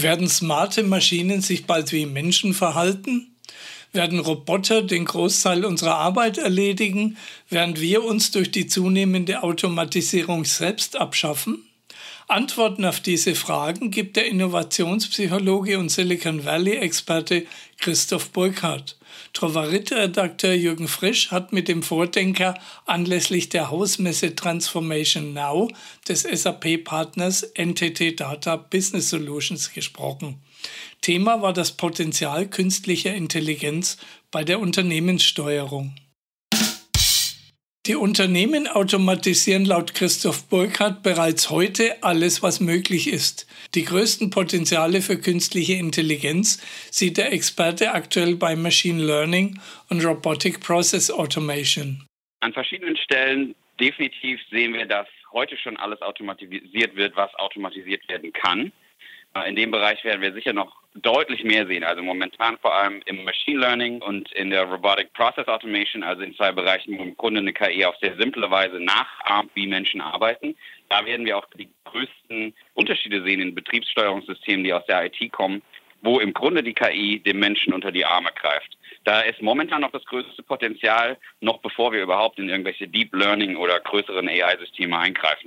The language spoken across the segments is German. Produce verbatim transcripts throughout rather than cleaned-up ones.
Werden smarte Maschinen sich bald wie Menschen verhalten? Werden Roboter den Großteil unserer Arbeit erledigen, während wir uns durch die zunehmende Automatisierung selbst abschaffen? Antworten auf diese Fragen gibt der Innovationspsychologe und Silicon Valley-Experte Christoph Burkhardt. Trova-Rit-Redakteur Jürgen Frisch hat mit dem Vordenker anlässlich der Hausmesse Transformation Now des S A P-Partners N T T Data Business Solutions gesprochen. Thema war das Potenzial künstlicher Intelligenz bei der Unternehmenssteuerung. Die Unternehmen automatisieren laut Christoph Burkhardt bereits heute alles, was möglich ist. Die größten Potenziale für künstliche Intelligenz sieht der Experte aktuell bei Machine Learning und Robotic Process Automation. An verschiedenen Stellen definitiv sehen wir, dass heute schon alles automatisiert wird, was automatisiert werden kann. In dem Bereich werden wir sicher noch deutlich mehr sehen. Also momentan vor allem im Machine Learning und in der Robotic Process Automation, also in zwei Bereichen, wo im Grunde eine K I auf sehr simple Weise nachahmt, wie Menschen arbeiten. Da werden wir auch die größten Unterschiede sehen in Betriebssteuerungssystemen, die aus der I T kommen, wo im Grunde die K I dem Menschen unter die Arme greift. Da ist momentan noch das größte Potenzial, noch bevor wir überhaupt in irgendwelche Deep Learning oder größeren A I-Systeme eingreifen.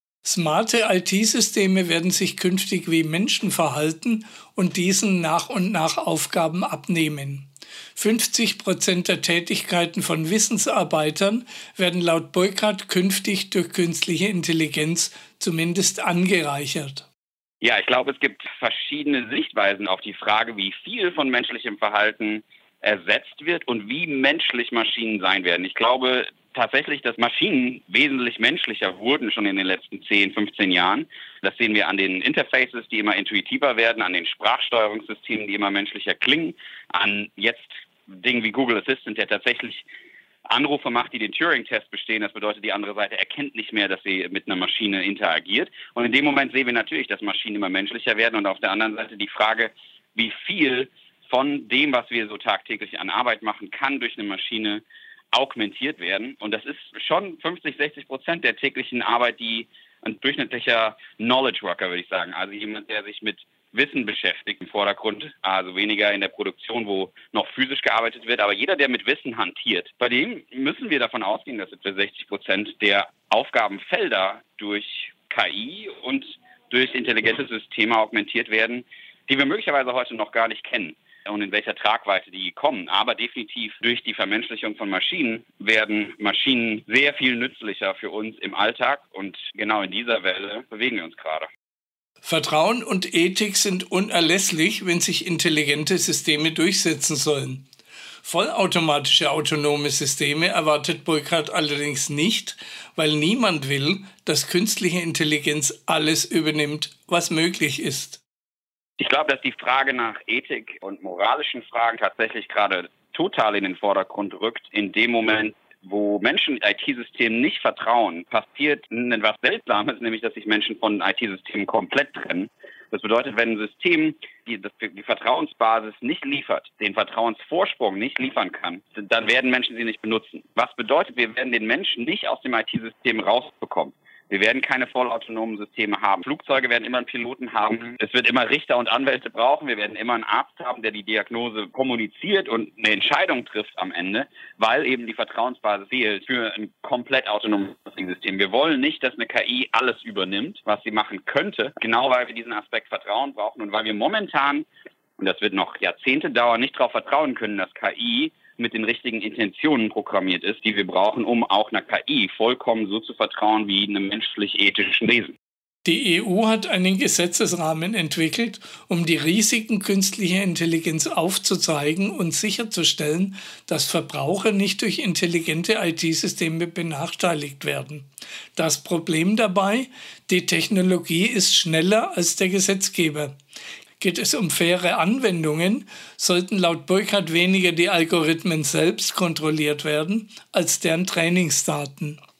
Smarte I T-Systeme werden sich künftig wie Menschen verhalten und diesen nach und nach Aufgaben abnehmen. fünfzig Prozent der Tätigkeiten von Wissensarbeitern werden laut Burkhardt künftig durch künstliche Intelligenz zumindest angereichert. Ja, ich glaube, es gibt verschiedene Sichtweisen auf die Frage, wie viel von menschlichem Verhalten ersetzt wird und wie menschlich Maschinen sein werden. Ich glaube tatsächlich, dass Maschinen wesentlich menschlicher wurden schon in den letzten zehn, fünfzehn Jahren. Das sehen wir an den Interfaces, die immer intuitiver werden, an den Sprachsteuerungssystemen, die immer menschlicher klingen, an jetzt Dingen wie Google Assistant, der tatsächlich Anrufe macht, die den Turing-Test bestehen. Das bedeutet, die andere Seite erkennt nicht mehr, dass sie mit einer Maschine interagiert. Und in dem Moment sehen wir natürlich, dass Maschinen immer menschlicher werden und auf der anderen Seite die Frage, wie viel von dem, was wir so tagtäglich an Arbeit machen, kann durch eine Maschine augmentiert werden. Und das ist schon fünfzig, sechzig Prozent der täglichen Arbeit, die ein durchschnittlicher Knowledge Worker, würde ich sagen. Also jemand, der sich mit Wissen beschäftigt im Vordergrund, also weniger in der Produktion, wo noch physisch gearbeitet wird. Aber jeder, der mit Wissen hantiert, bei dem müssen wir davon ausgehen, dass etwa sechzig Prozent der Aufgabenfelder durch K I und durch intelligente Systeme augmentiert werden, die wir möglicherweise heute noch gar nicht kennen und in welcher Tragweite die kommen. Aber definitiv durch die Vermenschlichung von Maschinen werden Maschinen sehr viel nützlicher für uns im Alltag. Und genau in dieser Welle bewegen wir uns gerade. Vertrauen und Ethik sind unerlässlich, wenn sich intelligente Systeme durchsetzen sollen. Vollautomatische autonome Systeme erwartet Burkhardt allerdings nicht, weil niemand will, dass künstliche Intelligenz alles übernimmt, was möglich ist. Ich glaube, dass die Frage nach Ethik und moralischen Fragen tatsächlich gerade total in den Vordergrund rückt. In dem Moment, wo Menschen I T-Systemen nicht vertrauen, passiert etwas Seltsames, nämlich dass sich Menschen von I T-Systemen komplett trennen. Das bedeutet, wenn ein System die, die Vertrauensbasis nicht liefert, den Vertrauensvorsprung nicht liefern kann, dann werden Menschen sie nicht benutzen. Was bedeutet, wir werden den Menschen nicht aus dem I T-System rausbekommen. Wir werden keine vollautonomen Systeme haben. Flugzeuge werden immer einen Piloten haben. Es wird immer Richter und Anwälte brauchen. Wir werden immer einen Arzt haben, der die Diagnose kommuniziert und eine Entscheidung trifft am Ende, weil eben die Vertrauensbasis fehlt für ein komplett autonomes System. Wir wollen nicht, dass eine K I alles übernimmt, was sie machen könnte, genau weil wir diesen Aspekt Vertrauen brauchen und weil wir momentan, und das wird noch Jahrzehnte dauern, nicht darauf vertrauen können, dass K I mit den richtigen Intentionen programmiert ist, die wir brauchen, um auch einer K I vollkommen so zu vertrauen wie einem menschlich-ethischen Wesen. Die E U hat einen Gesetzesrahmen entwickelt, um die Risiken künstlicher Intelligenz aufzuzeigen und sicherzustellen, dass Verbraucher nicht durch intelligente I T-Systeme benachteiligt werden. Das Problem dabei: Die Technologie ist schneller als der Gesetzgeber. Geht es um faire Anwendungen, sollten laut Burkhardt weniger die Algorithmen selbst kontrolliert werden, als deren Trainingsdaten.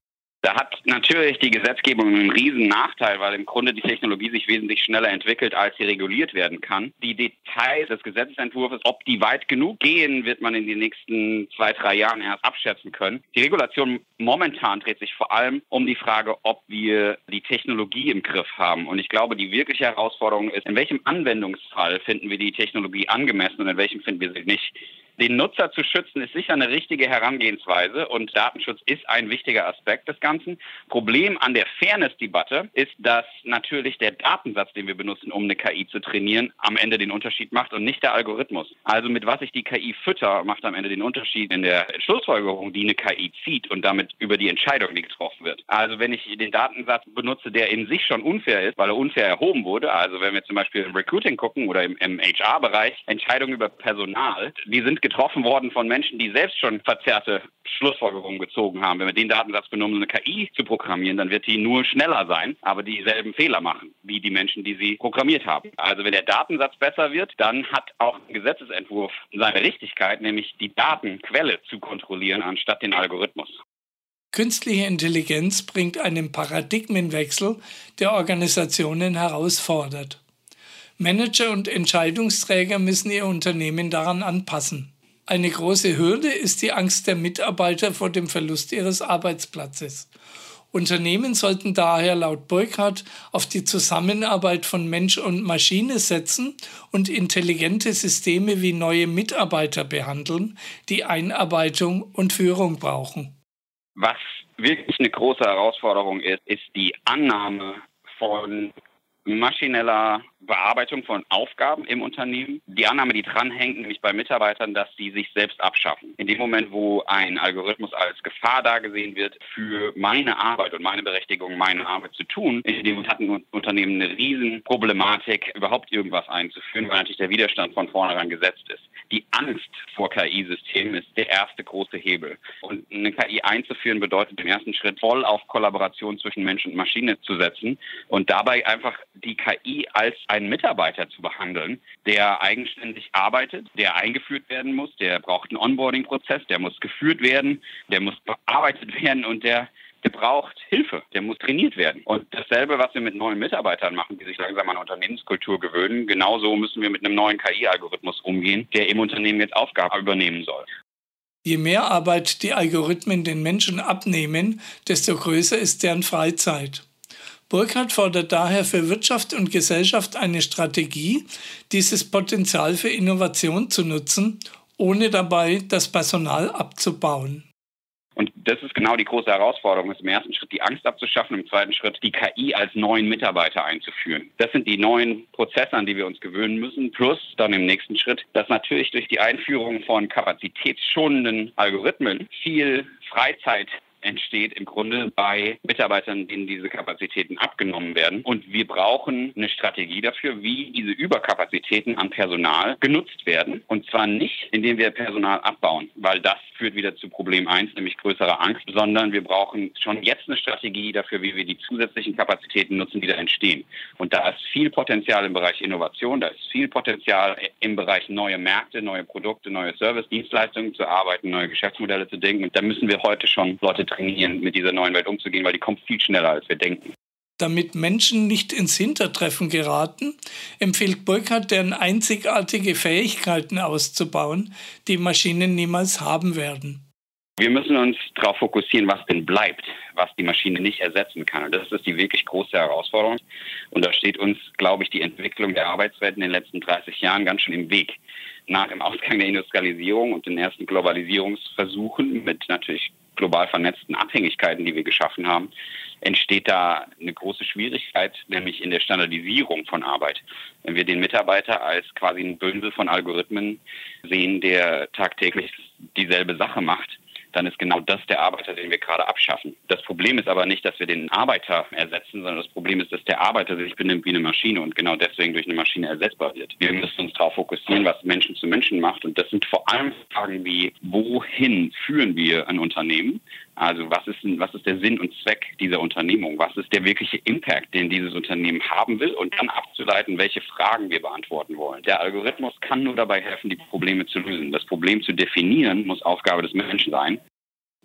Da hat natürlich die Gesetzgebung einen riesen Nachteil, weil im Grunde die Technologie sich wesentlich schneller entwickelt, als sie reguliert werden kann. Die Details des Gesetzesentwurfs, ob die weit genug gehen, wird man in den nächsten zwei, drei Jahren erst abschätzen können. Die Regulation momentan dreht sich vor allem um die Frage, ob wir die Technologie im Griff haben. Und ich glaube, die wirkliche Herausforderung ist, in welchem Anwendungsfall finden wir die Technologie angemessen und in welchem finden wir sie nicht. Den Nutzer zu schützen, ist sicher eine richtige Herangehensweise und Datenschutz ist ein wichtiger Aspekt des Ganzen. Problem an der Fairness-Debatte ist, dass natürlich der Datensatz, den wir benutzen, um eine K I zu trainieren, am Ende den Unterschied macht und nicht der Algorithmus. Also mit was ich die K I fütter, macht am Ende den Unterschied in der Schlussfolgerung, die eine K I zieht und damit über die Entscheidung, die getroffen wird. Also wenn ich den Datensatz benutze, der in sich schon unfair ist, weil er unfair erhoben wurde, also wenn wir zum Beispiel im Recruiting gucken oder im, im H R-Bereich, Entscheidungen über Personal, die sind getroffen worden von Menschen, die selbst schon verzerrte Schlussfolgerungen gezogen haben. Wenn wir den Datensatz benutzen, um eine K I zu programmieren, dann wird die nur schneller sein, aber dieselben Fehler machen, wie die Menschen, die sie programmiert haben. Also wenn der Datensatz besser wird, dann hat auch ein Gesetzesentwurf seine Richtigkeit, nämlich die Datenquelle zu kontrollieren, anstatt den Algorithmus. Künstliche Intelligenz bringt einen Paradigmenwechsel, der Organisationen herausfordert. Manager und Entscheidungsträger müssen ihr Unternehmen daran anpassen. Eine große Hürde ist die Angst der Mitarbeiter vor dem Verlust ihres Arbeitsplatzes. Unternehmen sollten daher laut Burkhardt auf die Zusammenarbeit von Mensch und Maschine setzen und intelligente Systeme wie neue Mitarbeiter behandeln, die Einarbeitung und Führung brauchen. Was wirklich eine große Herausforderung ist, ist die Annahme von maschineller Bearbeitung von Aufgaben im Unternehmen. Die Annahme, die dranhängt, nämlich bei Mitarbeitern, dass sie sich selbst abschaffen. In dem Moment, wo ein Algorithmus als Gefahr dargesehen wird für meine Arbeit und meine Berechtigung, meine Arbeit zu tun, in dem hat ein Unternehmen eine riesen Problematik, überhaupt irgendwas einzuführen, weil natürlich der Widerstand von vornherein gesetzt ist. Die Angst vor K I-Systemen ist der erste große Hebel. Und eine K I einzuführen bedeutet im ersten Schritt voll auf Kollaboration zwischen Mensch und Maschine zu setzen und dabei einfach die K I als einen Mitarbeiter zu behandeln, der eigenständig arbeitet, der eingeführt werden muss, der braucht einen Onboarding-Prozess, der muss geführt werden, der muss bearbeitet werden und der Der braucht Hilfe, der muss trainiert werden. Und dasselbe, was wir mit neuen Mitarbeitern machen, die sich langsam an Unternehmenskultur gewöhnen, genauso müssen wir mit einem neuen K I-Algorithmus umgehen, der im Unternehmen jetzt Aufgaben übernehmen soll. Je mehr Arbeit die Algorithmen den Menschen abnehmen, desto größer ist deren Freizeit. Burkhardt fordert daher für Wirtschaft und Gesellschaft eine Strategie, dieses Potenzial für Innovation zu nutzen, ohne dabei das Personal abzubauen. Und das ist genau die große Herausforderung, ist im ersten Schritt die Angst abzuschaffen, im zweiten Schritt die K I als neuen Mitarbeiter einzuführen. Das sind die neuen Prozesse, an die wir uns gewöhnen müssen, plus dann im nächsten Schritt, dass natürlich durch die Einführung von kapazitätsschonenden Algorithmen viel Freizeit entsteht im Grunde bei Mitarbeitern, denen diese Kapazitäten abgenommen werden. Und wir brauchen eine Strategie dafür, wie diese Überkapazitäten an Personal genutzt werden. Und zwar nicht, indem wir Personal abbauen, weil das führt wieder zu Problem eins, nämlich größerer Angst, sondern wir brauchen schon jetzt eine Strategie dafür, wie wir die zusätzlichen Kapazitäten nutzen, die da entstehen. Und da ist viel Potenzial im Bereich Innovation, da ist viel Potenzial im Bereich neue Märkte, neue Produkte, neue Service, Dienstleistungen zu arbeiten, neue Geschäftsmodelle zu denken. Und da müssen wir heute schon Leute trainieren, mit dieser neuen Welt umzugehen, weil die kommt viel schneller, als wir denken. Damit Menschen nicht ins Hintertreffen geraten, empfiehlt Burkhardt, deren einzigartige Fähigkeiten auszubauen, die Maschinen niemals haben werden. Wir müssen uns darauf fokussieren, was denn bleibt, was die Maschine nicht ersetzen kann. Und das ist die wirklich große Herausforderung. Und da steht uns, glaube ich, die Entwicklung der Arbeitswelt in den letzten dreißig Jahren ganz schön im Weg. Nach dem Ausgang der Industrialisierung und den ersten Globalisierungsversuchen mit natürlich global vernetzten Abhängigkeiten, die wir geschaffen haben, entsteht da eine große Schwierigkeit, nämlich in der Standardisierung von Arbeit. Wenn wir den Mitarbeiter als quasi ein Bündel von Algorithmen sehen, der tagtäglich dieselbe Sache macht, dann ist genau das der Arbeiter, den wir gerade abschaffen. Das Problem ist aber nicht, dass wir den Arbeiter ersetzen, sondern das Problem ist, dass der Arbeiter sich benimmt wie eine Maschine und genau deswegen durch eine Maschine ersetzbar wird. Wir müssen uns darauf fokussieren, was Menschen zu Menschen macht. Und das sind vor allem Fragen wie, wohin führen wir ein Unternehmen? Also was ist, was ist der Sinn und Zweck dieser Unternehmung? Was ist der wirkliche Impact, den dieses Unternehmen haben will? Und dann abzuleiten, welche Fragen wir beantworten wollen. Der Algorithmus kann nur dabei helfen, die Probleme zu lösen. Das Problem zu definieren muss Aufgabe des Menschen sein.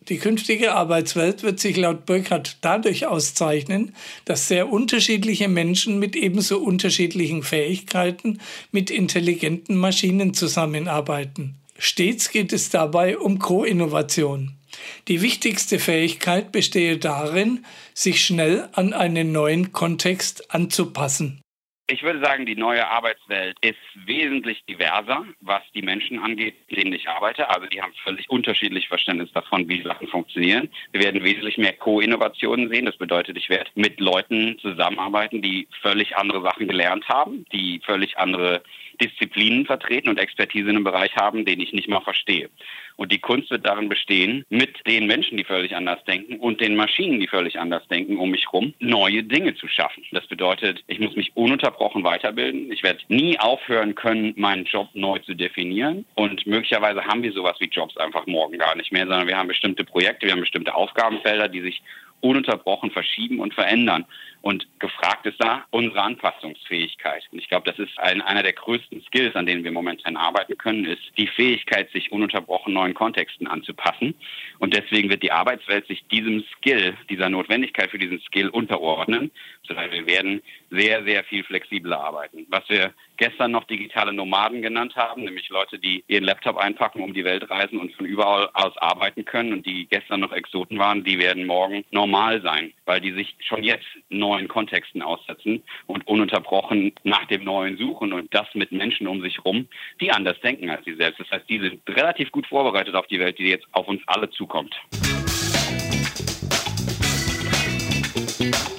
Die künftige Arbeitswelt wird sich laut Burkhardt dadurch auszeichnen, dass sehr unterschiedliche Menschen mit ebenso unterschiedlichen Fähigkeiten mit intelligenten Maschinen zusammenarbeiten. Stets geht es dabei um Co-Innovation. Die wichtigste Fähigkeit bestehe darin, sich schnell an einen neuen Kontext anzupassen. Ich würde sagen, die neue Arbeitswelt ist wesentlich diverser, was die Menschen angeht, mit denen ich arbeite. Also die haben völlig unterschiedliches Verständnis davon, wie Sachen funktionieren. Wir werden wesentlich mehr Co-Innovationen sehen. Das bedeutet, ich werde mit Leuten zusammenarbeiten, die völlig andere Sachen gelernt haben, die völlig andere Disziplinen vertreten und Expertise in einem Bereich haben, den ich nicht mal verstehe. Und die Kunst wird darin bestehen, mit den Menschen, die völlig anders denken und den Maschinen, die völlig anders denken, um mich herum, neue Dinge zu schaffen. Das bedeutet, ich muss mich ununterbrochen weiterbilden. Ich werde nie aufhören können, meinen Job neu zu definieren. Und möglicherweise haben wir sowas wie Jobs einfach morgen gar nicht mehr, sondern wir haben bestimmte Projekte, wir haben bestimmte Aufgabenfelder, die sich ununterbrochen verschieben und verändern. Und gefragt ist da unsere Anpassungsfähigkeit. Und ich glaube, das ist ein, einer der größten Skills, an denen wir momentan arbeiten können, ist die Fähigkeit, sich ununterbrochen neuen Kontexten anzupassen. Und deswegen wird die Arbeitswelt sich diesem Skill, dieser Notwendigkeit für diesen Skill unterordnen. Sondern wir werden sehr, sehr viel flexibler arbeiten. Was wir gestern noch digitale Nomaden genannt haben, nämlich Leute, die ihren Laptop einpacken, um die Welt reisen und von überall aus arbeiten können und die gestern noch Exoten waren, die werden morgen normal sein, weil die sich schon jetzt neuen Kontexten aussetzen und ununterbrochen nach dem Neuen suchen und das mit Menschen um sich rum, die anders denken als sie selbst. Das heißt, die sind relativ gut vorbereitet auf die Welt, die jetzt auf uns alle zukommt.